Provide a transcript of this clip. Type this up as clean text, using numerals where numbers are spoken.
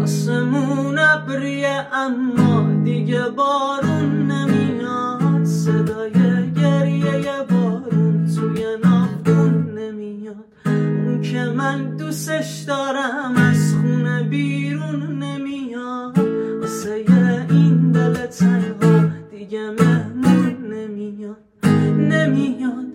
آسمون ابریه اما دیگه بارون نمیاد، صدای گریه بارون توی ناودون نمیاد. اون که من دوستش دارم از خونه بیرون نمیاد، واسه این دل تنها دیگه مهمون نمیاد.